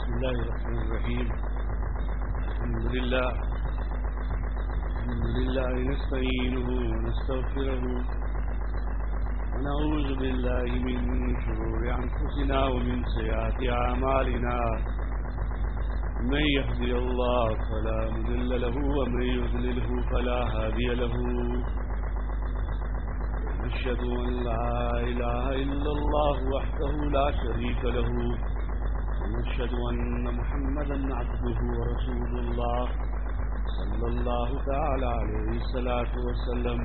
بسم الله الرحمن الرحيم. الحمد لله نستعينه ونستغفره ونعوذ بالله من شرور أنفسنا ومن سيئات أعمالنا. من يهدي الله فلا مضل له ومن يضلله فلا هادي له. أشهد أن لا إله إلا الله وحده لا شريك له ونشهد أن محمدا عبده ورسول الله صلى الله تعالى عليه الصلاة والسلام.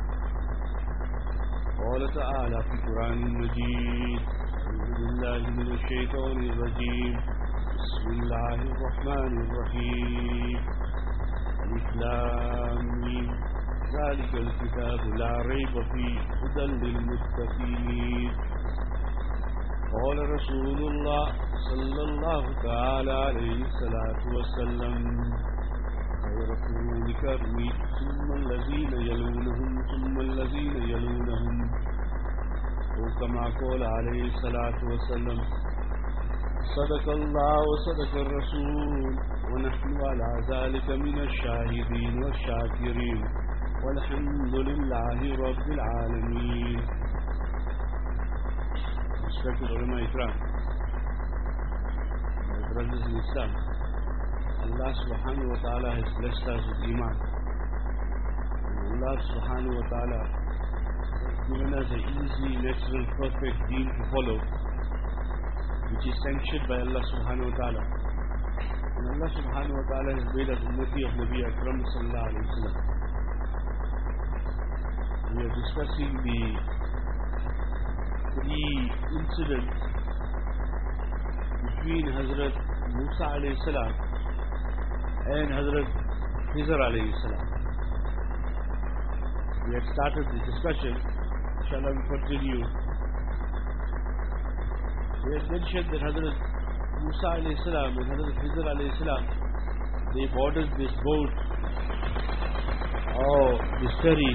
قال تعالى في القرآن المجيد: أعوذ بالله من الشيطان الرجيم. بسم الله الرحمن الرحيم. ألف لام ميم. ذلك الكتاب لا ريب فيه هدى للمتقين. قال رسول الله صلى الله تعالى عليه الصلاة والسلام: خير قرون قرني ثم الذين يلونهم ثم الذين يلونهم. وكما قال عليه الصلاة والسلام: صدق الله وصدق الرسول ونحن على ذلك من الشاهدين والشاكرين والحمد لله رب العالمين. Respected ulama ikram, my brothers in Islam, Allah subhanahu wa ta'ala has blessed us with Iman. And Allah subhanahu wa ta'ala has given us an easy, natural, perfect deen to follow, which is sanctioned by Allah subhanahu wa ta'ala. And Allah subhanahu wa ta'ala has made us ummati of Nabi Akram sallallahu alayhi wa sallam. We are discussing the three incidents between Hazrat Musa alayhi salam and Hazrat Khizr alayhi salam. We had started the discussion. Inshallah we continue. We had mentioned that Hazrat Musa alayhi salam and Hazrat Khizr alayhi salam, they boarded this boat or this ferry,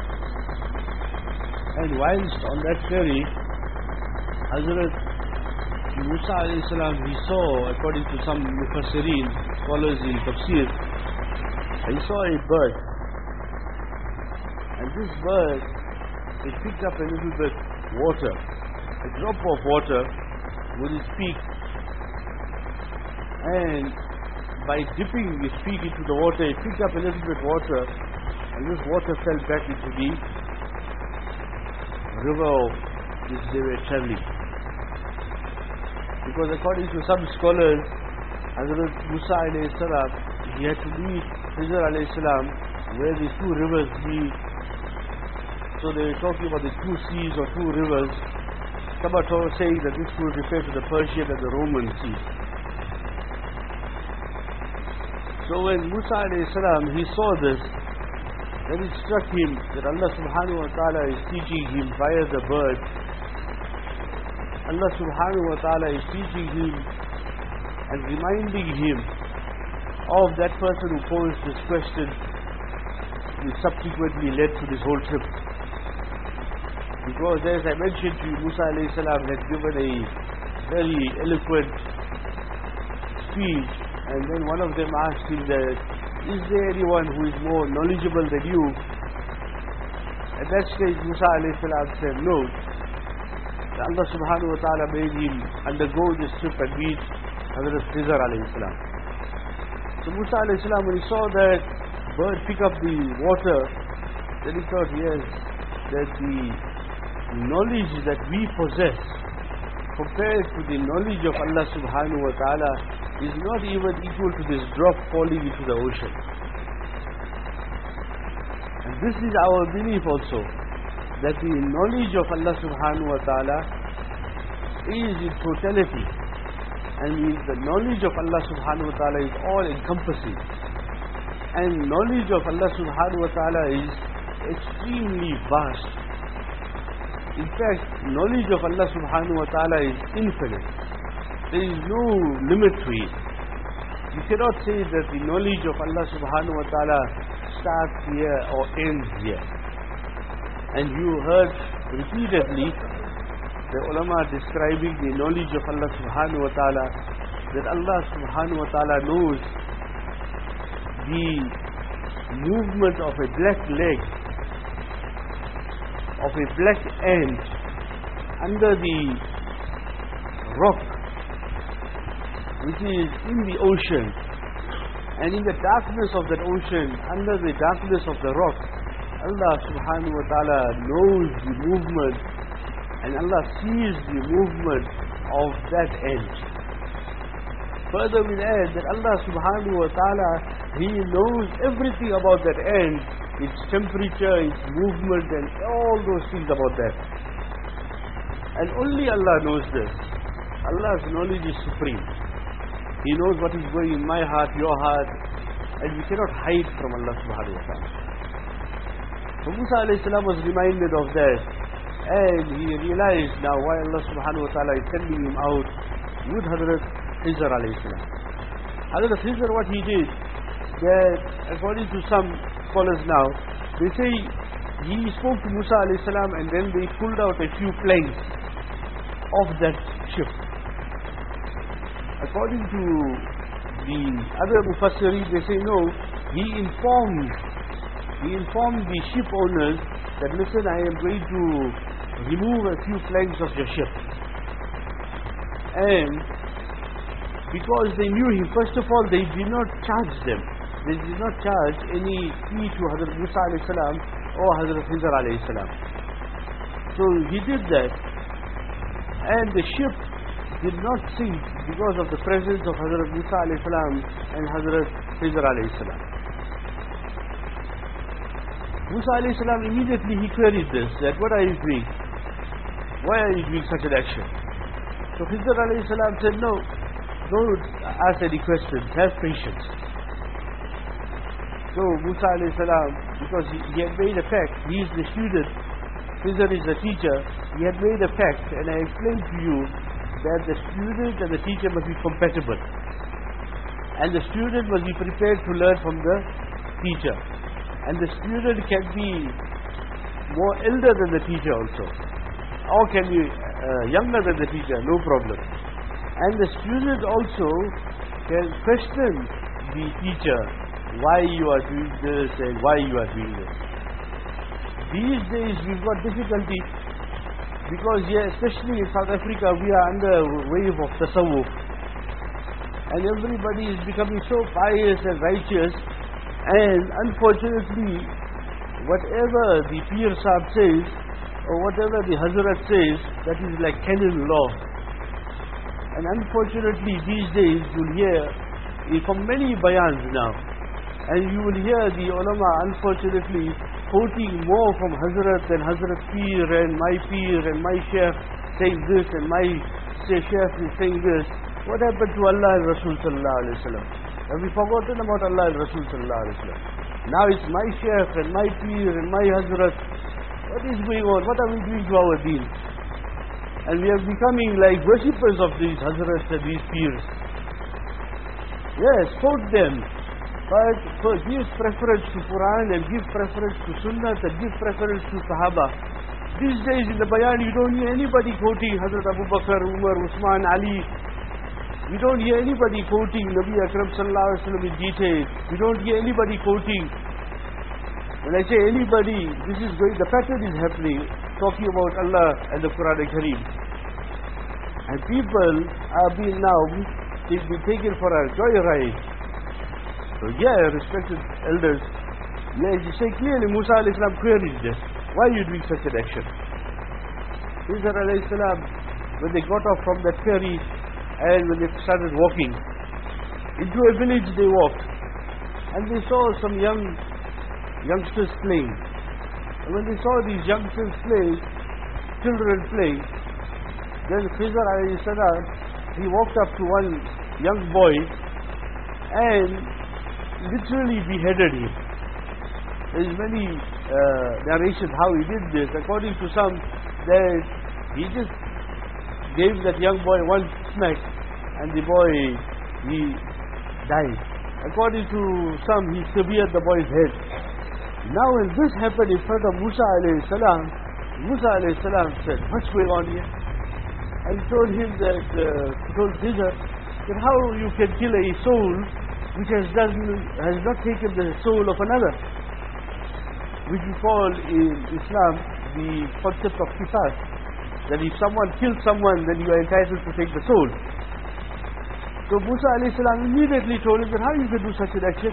and whilst on that ferry, Hazrat Musa alayhi salam, he saw, according to some Mufassirin, scholars in Tafsir, he saw a bird. And this bird, it picked up a little bit water, a drop of water with its beak. And by dipping its beak into the water, it picked up a little bit water, and this water fell back into the river which they were traveling. Because according to some scholars, Hazrat Musa alayhi salam, he had to meet Khizr alayhi salam where the two rivers meet. So they were talking about the two seas or two rivers. Some are saying that this would refer to the Persian and the Roman Sea. So when Musa alayhi salam, he saw this, then it struck him that Allah subhanahu wa ta'ala is teaching him via the bird. Allah subhanahu wa ta'ala is teaching him and reminding him of that person who posed this question, which subsequently led to this whole trip. Because as I mentioned to you, Musa alayhi salam had given a very eloquent speech, and then one of them asked him that, is there anyone who is more knowledgeable than you? At that stage, Musa alayhi salam said no. Allah subhanahu wa ta'ala made him undergo this trip and meet Hazrat Khizr alayhi salam. So Musa alayhi salam, when he saw that bird pick up the water, then he thought, yes, that the knowledge that we possess compared to the knowledge of Allah subhanahu wa ta'ala is not even equal to this drop falling into the ocean. And this is our belief also, that the knowledge of Allah subhanahu wa ta'ala is in totality, and the knowledge of Allah subhanahu wa ta'ala is all encompassing, and knowledge of Allah subhanahu wa ta'ala is extremely vast. In fact, knowledge of Allah subhanahu wa ta'ala is infinite. There is no limit to it. You cannot say that the knowledge of Allah subhanahu wa ta'ala starts here or ends here. And you heard repeatedly the ulama describing the knowledge of Allah subhanahu wa ta'ala that Allah subhanahu wa ta'ala knows the movement of a black leg, of a black ant under the rock which is in the ocean, and in the darkness of that ocean, under the darkness of the rock, Allah subhanahu wa ta'ala knows the movement, and Allah sees the movement of that ant. Further we'll add that Allah subhanahu wa ta'ala, He knows everything about that ant, its temperature, its movement, and all those things about that. And only Allah knows this. Allah's knowledge is supreme. He knows what is going in my heart, your heart, and we cannot hide from Allah subhanahu wa ta'ala. So Musa alayhi salam was reminded of that, and he realized now why Allah subhanahu wa ta'ala is sending him out with Hazrat Khizr alayhi salam. Hazrat Khizr, what he did, that according to some scholars now, they say he spoke to Musa alayhi salam and then they pulled out a few planks of that ship. According to the other Mufassirin, they say no, he informed the ship owners that listen, I am going to remove a few planks of your ship. And because they knew him, first of all, they did not charge them. They did not charge any fee to Hazrat Musa alayhi salam or Hazrat Khizr alayhi salam. So he did that, and the ship did not sink because of the presence of Hazrat Musa alayhi salam and Hazrat Khizr alayhi salam. Musa alayhi salam immediately he queried this, that what are you doing? Why are you doing such an action? So Khizr alayhi salam said, no, don't ask any questions, have patience. So Musa alayhi salam, because he had made a pact, he is the student, Khizr is the teacher, he had made a pact, and I explained to you that the student and the teacher must be compatible. And the student must be prepared to learn from the teacher. And the student can be more elder than the teacher also, or can be younger than the teacher, no problem. And the student also can question the teacher, why you are doing this and why you are doing this. These days we've got difficulty because here, especially in South Africa, we are under a wave of tasawwuf, and everybody is becoming so pious and righteous. And unfortunately, whatever the Pir Sahib says, or whatever the Hazrat says, that is like canon law. And unfortunately, these days, you'll hear from many bayans now, and you will hear the ulama, unfortunately, quoting more from Hazrat than Hazrat Pir and my Sheikh saying this, and my Sheikh is saying this. What happened to Allah and Rasul sallallahu alaihi wasallam? Have we forgotten about Allah and Rasul sallallahu alaihi wasallam? Now it's my Sheikh and my Pir and my Hazrat. What is going on? What are we doing to our deen? And we are becoming like worshippers of these Hazrats and these Pirs. Yes, quote them, but give preference to Quran and give preference to Sunnah and give preference to Sahaba. These days in the Bayan you don't hear anybody quoting Hazrat Abu Bakr, Umar, Usman, Ali. We don't hear anybody quoting Nabi Akram sallallahu alaihi wasallam in detail. We don't hear anybody quoting. When I say anybody, this is going, the pattern is happening, talking about Allah and the Quran Kareem. And people are being now, they've been taken for a joyride. So yeah, respected elders, yes, you say clearly Musa alayhi salam queried this. Why are you doing such an action? Khizr alayhi salam, when they got off from that ferry, and when they started walking, into a village they walked, and they saw some youngsters playing. And when they saw these youngsters playing, children playing, then Khizr alayhi salam, he walked up to one young boy and literally beheaded him. There is many narrations how he did this. According to some, that he just gave that young boy one smack and the boy, he died. According to some, he severed the boy's head. Now when this happened in front of Musa alayhi salam, Musa alayhi salam said, what's going on here? And told him that, told Khizr that how you can kill a soul which has not taken the soul of another, which we call in Islam the concept of qisas, that if someone kills someone, then you are entitled to take the soul. So Musa alayhi salam immediately told him that how you can do such an action.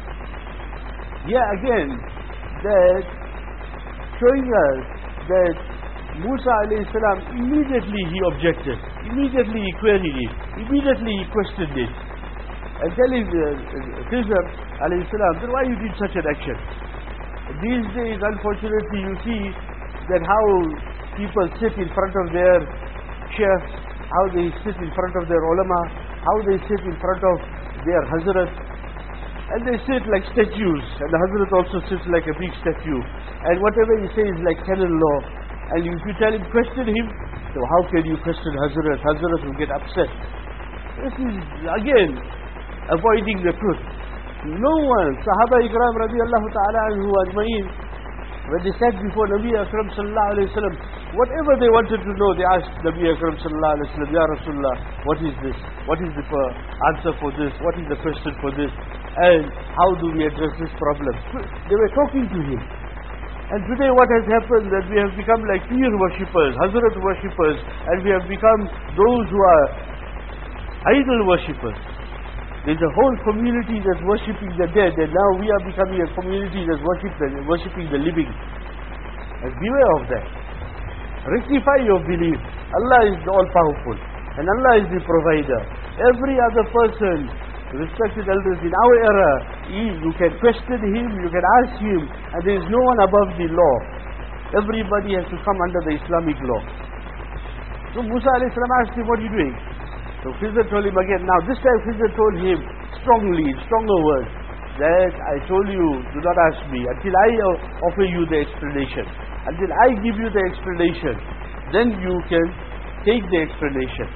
Yeah, again, that showing us that Musa alayhi salam immediately he objected, immediately he queried it, immediately he questioned it, and telling Khizr alayhi salam that why you did such an action. These days, unfortunately, you see that how people sit in front of their sheikhs, how they sit in front of their ulama, how they sit in front of their Hazrat, and they sit like statues, and the Hazrat also sits like a big statue, and whatever he says is like canon law, and if you tell him, question him, so how can you question Hazrat? Hazrat will get upset. This is again avoiding the truth. No one, Sahaba Ikram radiallahu ta'ala anhu ajma'in, when they sat before Nabi Akram sallallahu alayhi wa sallam, whatever they wanted to know, they asked Nabi Akram sallallahu alayhi wa sallam, Ya Rasulullah, what is this? What is the answer for this? What is the question for this? And how do we address this problem? They were talking to him. And today what has happened, that we have become like Peer worshippers, Hazrat worshippers, and we have become those who are idol worshippers. There's a whole community that's worshipping the dead, and now we are becoming a community that's worshipping the living. And beware of that. Rectify your belief. Allah is the all-powerful, and Allah is the provider. Every other person, respected elders in our era, you can question him, you can ask him, and there is no one above the law. Everybody has to come under the Islamic law. So Musa alayhi salam asked him, what are you doing? So Khizr told him again. Now this time Khizr told him strongly, in stronger words, that I told you, do not ask me until I offer you the explanation. Until I give you the explanation, then you can take the explanation.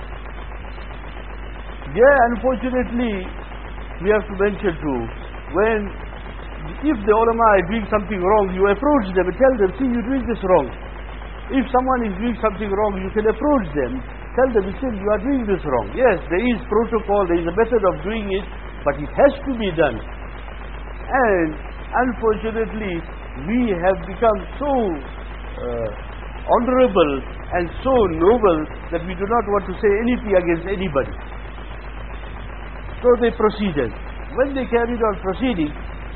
Yeah, unfortunately, we have to mention too, if the ulama are doing something wrong, you approach them and tell them, see, you're doing this wrong. If someone is doing something wrong, you can approach them. Tell them, listen, you are doing this wrong. Yes, there is protocol, there is a method of doing it, but it has to be done. And unfortunately, we have become so honorable and so noble that we do not want to say anything against anybody. So they proceeded. When they carried on proceeding,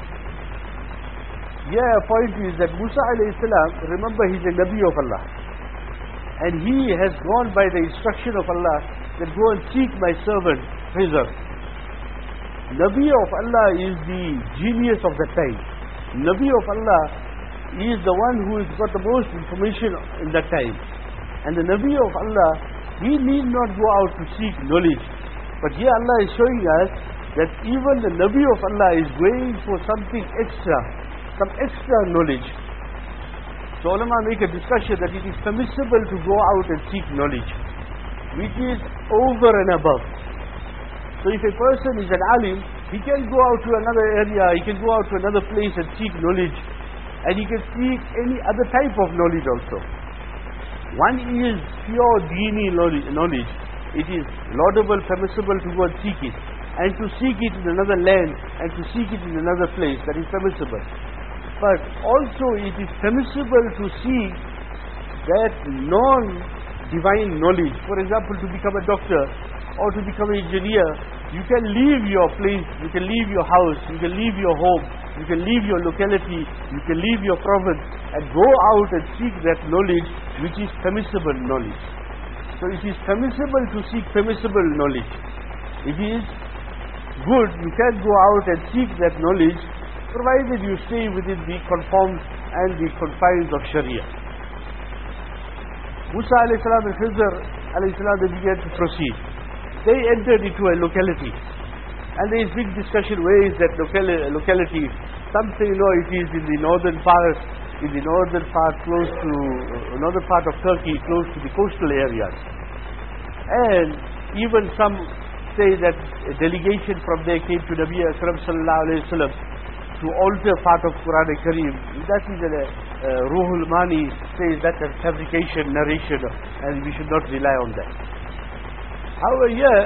point is that Musa alayhi salam, remember, he's a Nabi of Allah. And he has gone by the instruction of Allah that go and seek my servant Khizr. Nabi of Allah is the genius of the time. Nabi of Allah is the one who has got the most information in that time. And the Nabi of Allah, he need not go out to seek knowledge. But here Allah is showing us that even the Nabi of Allah is going for something extra, some extra knowledge. So ulama make a discussion that it is permissible to go out and seek knowledge, which is over and above. So if a person is an alim, he can go out to another area, he can go out to another place and seek knowledge, and he can seek any other type of knowledge also. One is pure deeni knowledge. It is laudable, permissible to go and seek it, and to seek it in another land, and to seek it in another place, that is permissible. But also it is permissible to seek that non-divine knowledge. For example, to become a doctor or to become an engineer, you can leave your place, you can leave your house, you can leave your home, you can leave your locality, you can leave your province and go out and seek that knowledge which is permissible knowledge. So it is permissible to seek permissible knowledge. It is good, you can go out and seek that knowledge, provided you stay within the conforms and the confines of Sharia. Musa alayhi salam and Khizr alayhi salam, they began to proceed. They entered into a locality, and there is big discussion where is that locality. Some say no, it is in the northern part, close to northern part of Turkey, close to the coastal areas. And even some say that a delegation from there came to Nabi Akram sallallahu alayhi wa sallam to alter part of Quran Kareem. That is Ruhul Mani says that's a fabrication narration, and we should not rely on that. However, here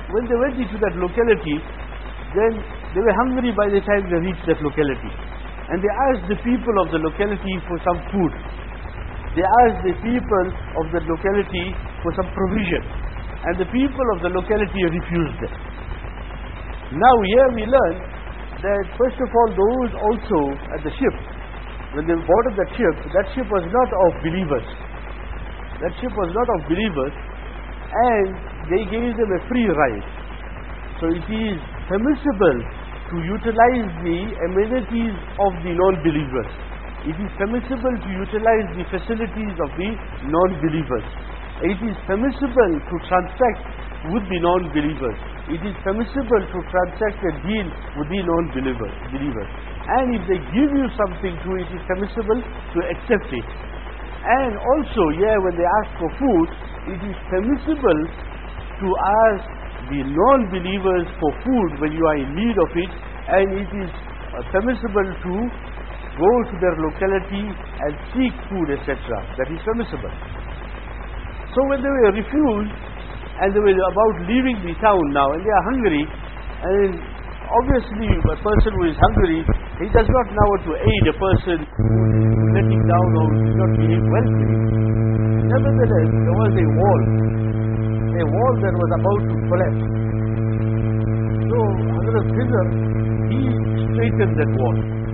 when they went into that locality, then they were hungry by the time they reached that locality. And they asked the people of the locality for some food. They asked the people of the locality for some provision. And the people of the locality refused them. Now here we learn that first of all, those also at the ship, when they boarded that ship was not of believers. That ship was not of believers, and they gave them a free ride. So it is permissible to utilize the amenities of the non-believers. It is permissible to utilize the facilities of the non-believers. It is permissible to transact with the non-believers. It is permissible to transact and deal with the non-believers. And if they give you something to it, is permissible to accept it. And also, when they ask for food, it is permissible to ask the non-believers for food when you are in need of it, and it is permissible to go to their locality and seek food, etc. That is permissible. So when they were refused, and they were about leaving the town now, and they are hungry, and obviously a person who is hungry, he does not know how to aid a person who is letting down or who is not being welcoming. Nevertheless, there was a wall that was about to collapse. So Hazrat Khidr, he straightened that wall.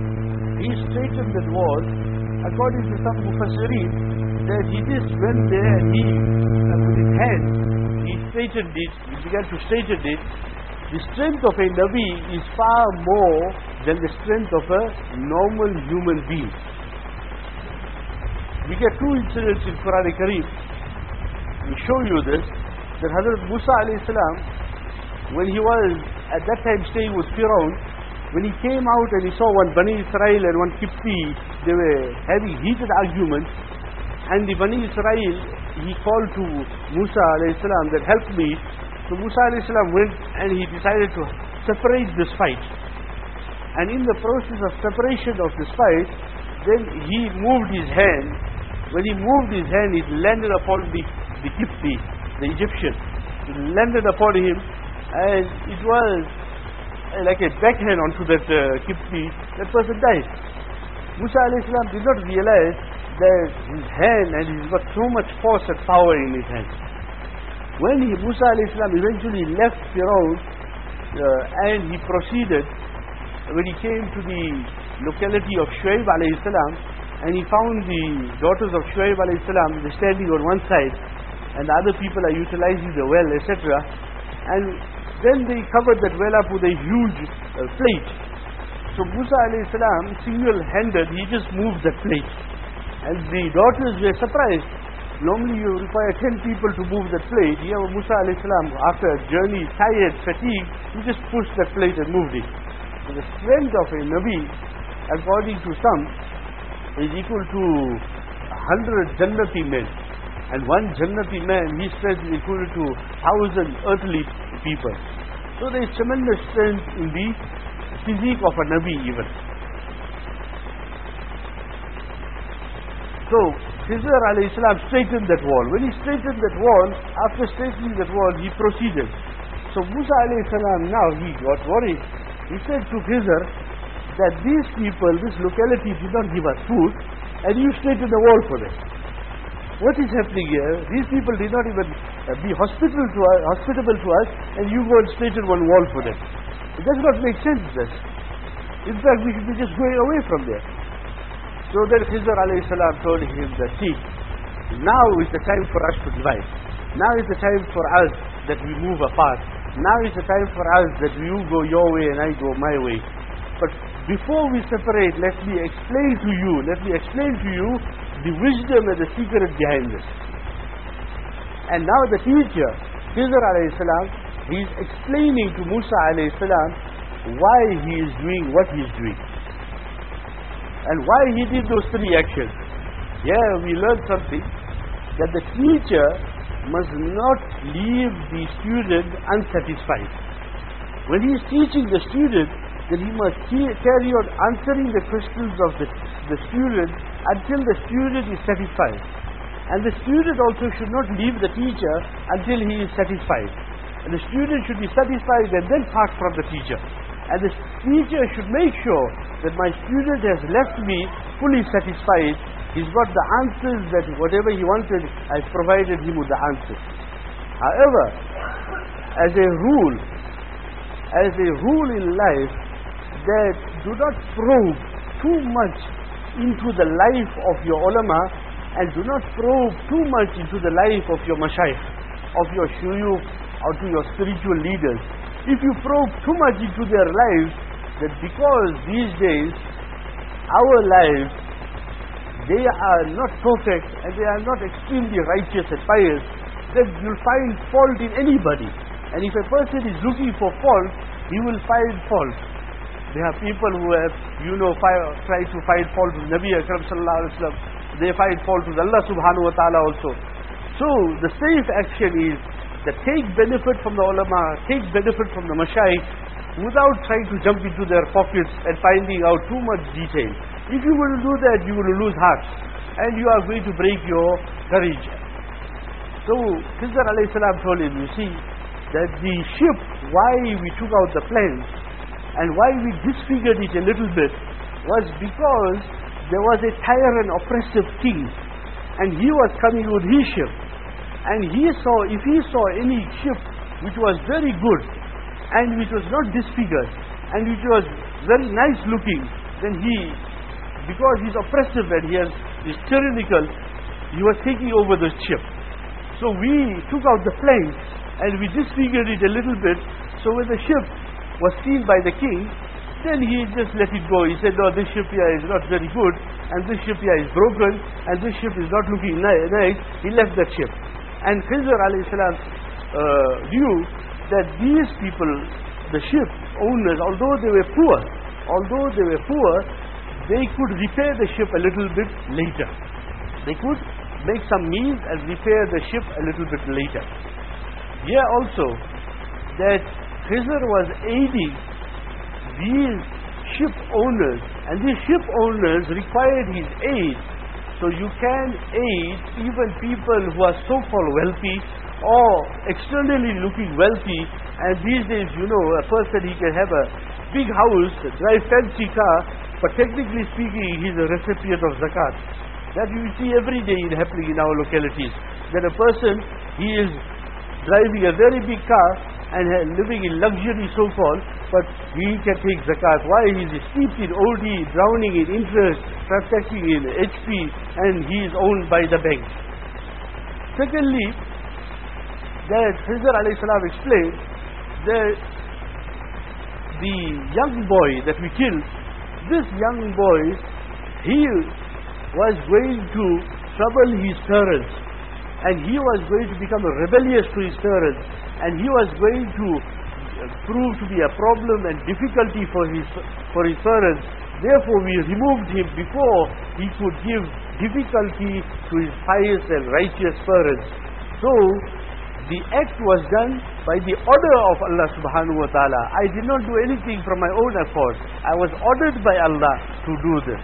According to some Mufassirin, that he just went there and he, with his hands, he straightened it, he began to straighten it. The strength of a Nabi is far more than the strength of a normal human being. We get two incidents in Quran Kareem. We show you this, that Hazrat Musa alayhi salam, when he was at that time staying with Firaun, when he came out and he saw one Bani Israel and one Kipti, they were having heated arguments, and the Bani Israel, he called to Musa alayhi salam that help me. So Musa alayhi salam went and he decided to separate this fight. And in the process of separation of this fight, then he moved his hand. When he moved his hand, it landed upon the Kipti, the Egyptian. It landed upon him, and it was like a backhand onto that Kipti. That person died. Musa alayhi salam did not realize that his hand, and he's got so much force and power in his hand. When Musa alayhi salam eventually left Firaun and he proceeded, when he came to the locality of Shuaib alayhi salam, and he found the daughters of Shuaib alayhi salam, they're standing on one side and the other people are utilizing the well, etc. And then they covered that well up with a huge plate. So Musa alayhi salam, single-handed, he just moved that plate. And the daughters were surprised. Normally you require 10 people to move that plate. Here Musa alayhi salam, after a journey, tired, fatigued, he just pushed that plate and moved it. So the strength of a Nabi, according to some, is equal to 100 Jannati men. And one Jannati man, his strength is equal to 1,000 earthly people. So there is tremendous strength in the physique of a Nabi even. So Khidr alayhi salam straightened that wall. When he straightened that wall, after straightening that wall, he proceeded. So Musa alayhi salam, now he got worried. He said to Khidr that these people, this locality did not give us food, and you straightened the wall for them. What is happening here? These people did not even be hospitable to us, and you go and straighten one wall for them. It does not make sense, this. In fact, we should be just going away from there. So then Khidr alayhi salam told him that, see, now is the time for us to divide. Now is the time for us that we move apart. Now is the time for us that you go your way and I go my way. But before we separate, let me explain to you the wisdom and the secret behind this. And now the teacher, Khidr alayhi salam, he is explaining to Musa alayhi salam why he is doing what he is doing. And why he did those three actions. Here we learn something, that the teacher must not leave the student unsatisfied. When he is teaching the student, then he must carry on answering the questions of the student until the student is satisfied. And the student also should not leave the teacher until he is satisfied. And the student should be satisfied and then part from the teacher. And the teacher should make sure that my student has left me fully satisfied. He's got the answers, that whatever he wanted, I've provided him with the answers. However, as a rule in life, that do not probe too much into the life of your ulama, and do not probe too much into the life of your mashayikh, of your shuyukh, or to your spiritual leaders. If you probe too much into their lives, that because these days our lives, they are not perfect and they are not extremely righteous and pious, then you'll find fault in anybody. And if a person is looking for fault, he will find fault. There are people who have, tried to find fault with Nabi Akram sallallahu alaihi wasallam. They find fault with Allah subhanahu wa ta'ala also. So the safe action is that take benefit from the ulama, take benefit from the mashayikh, without trying to jump into their pockets and finding out too much detail. If you will do that, you will lose hearts, and you are going to break your courage. So Khidr alayhi salam told him, you see, that the ship, why we took out the planks and why we disfigured it a little bit, was because there was a tyrant, oppressive king, and he was coming with his ship. And if he saw any ship which was very good and which was not disfigured and which was very nice looking, then because he's oppressive and he's tyrannical, he was taking over the ship. So we took out the planks and we disfigured it a little bit, so when the ship was seen by the king, then he just let it go. He said, no, this ship here is not very good, and this ship here is broken, and this ship is not looking nice. He left that ship. And Khidr alayhi salam knew that these people, the ship owners, although they were poor, they could repair the ship a little bit later. They could make some means and repair the ship a little bit later. Here also, that Khidr was aiding these ship owners, and these ship owners required his aid. So you can aid even people who are so-called wealthy or externally looking wealthy. And these days, a person, he can have a big house, drive fancy car, but technically speaking, he's a recipient of zakat. That you see every day happening in our localities. That a person, he is driving a very big car and living in luxury so-called, but he can take zakat. Why? He is steeped in OD, drowning in interest, transacting in HP, and he is owned by the bank. Secondly, that Khidr alayhi salam explained that the young boy that we killed, this young boy, he was going to trouble his parents, and he was going to become rebellious to his parents, and he was going to prove to be a problem and difficulty for his parents. Therefore we removed him before he could give difficulty to his pious and righteous parents. So the act was done by the order of Allah subhanahu wa ta'ala. I did not do anything from my own accord. I was ordered by Allah to do this.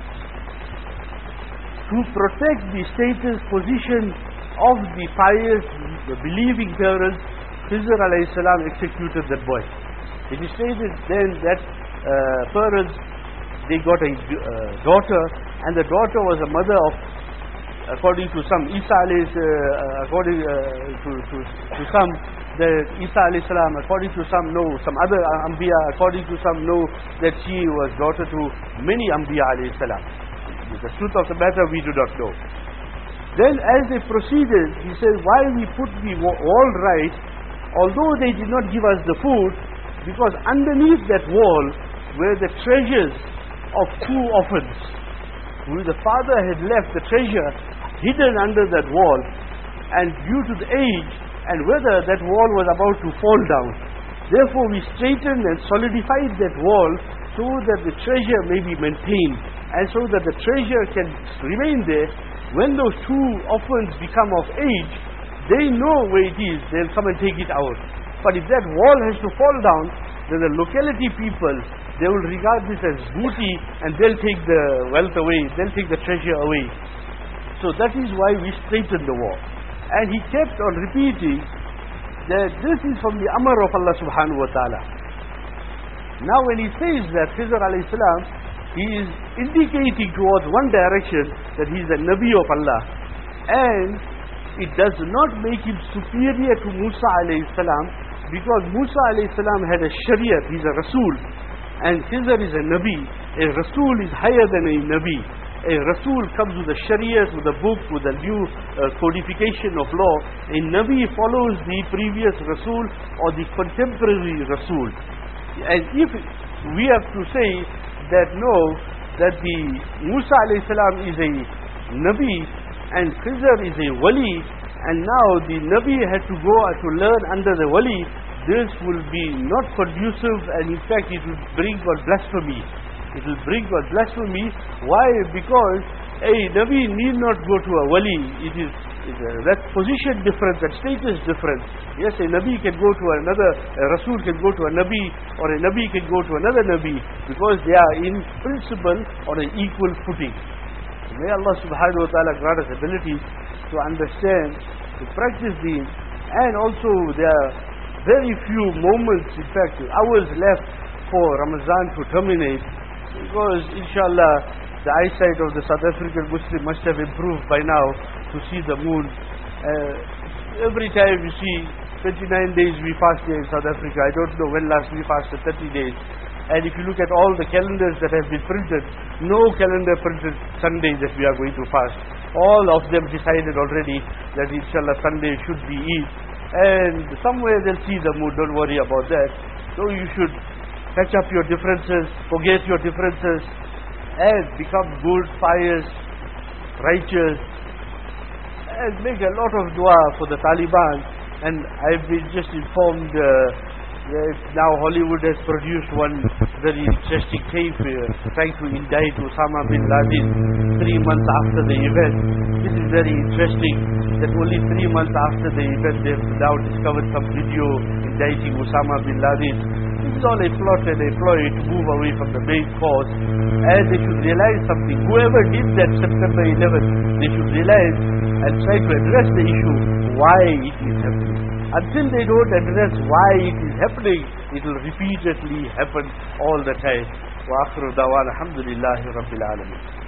To protect the status, position of the pious, the believing parents, Khidr alayhi salam executed that boy. It is stated then that parents, they got a daughter, and the daughter was a mother of, according to some, according to some, that Isa alayhi salam, according to some, no, some other Anbiya, according to some, no, that she was daughter to many Anbiya alayhi salam. The truth of the matter we do not know. Then as they proceeded, he said, while we put the wall right, although they did not give us the food, because underneath that wall were the treasures of 2 orphans, who the father had left the treasure hidden under that wall, and due to the age and whether that wall was about to fall down, therefore we straightened and solidified that wall so that the treasure may be maintained, and so that the treasure can remain there. When those 2 orphans become of age, they know where it is, they'll come and take it out. But if that wall has to fall down, then the locality people, they will regard this as booty, and they'll take the wealth away, they'll take the treasure away. So that is why we straightened the wall. And he kept on repeating that this is from the Amr of Allah subhanahu wa ta'ala. Now when he says that Khidr alayhi salam, he is indicating towards one direction that he is a Nabi of Allah. And it does not make him superior to Musa alayhi salam, because Musa alayhi salam had a Shariat, he is a Rasul. And Khidr is a Nabi. A Rasul is higher than a Nabi. A Rasul comes with a Shariat, with a book, with a new codification of law. A Nabi follows the previous Rasul or the contemporary Rasul. And if we have to say that no, that the Musa alayhi salam is a Nabi and Khidr is a Wali, and now the Nabi had to go to learn under the Wali, this will be not conducive, and in fact it will bring about blasphemy. It will bring about blasphemy. Why? Because a Nabi need not go to a Wali. That position different, that status different. Yes, a Nabi can go to another, a Rasul can go to a Nabi, or a Nabi can go to another Nabi, because they are in principle on an equal footing. May Allah subhanahu wa ta'ala grant us ability to understand, to practice deen, and also there are very few moments, in fact hours left for Ramadan to terminate, because inshallah the eyesight of the South African Muslim must have improved by now to see the moon. Every time you see 29 days we fast here in South Africa. I don't know when last we fasted 30 days. And if you look at all the calendars that have been printed, no calendar printed Sunday that we are going to fast. All of them decided already that inshallah Sunday should be Eid. And somewhere they'll see the moon, don't worry about that. So you should patch up your differences, forget your differences, and become good, pious, righteous, and make a lot of dua for the Taliban. And I've been just informed that now Hollywood has produced one very interesting tape trying to indict Osama bin Laden 3 months after the event. This is very interesting that only 3 months after the event they have now discovered some video indicting Osama bin Laden. This is all a plot and a ploy to move away from the main cause, and they should realize something. Whoever did that September 11th, they should realize and try to address the issue why it is happening. Until they don't address why it is happening, it will repeatedly happen all the time. Wa akhiru da'wana alhamdulillahi rabbil alamin.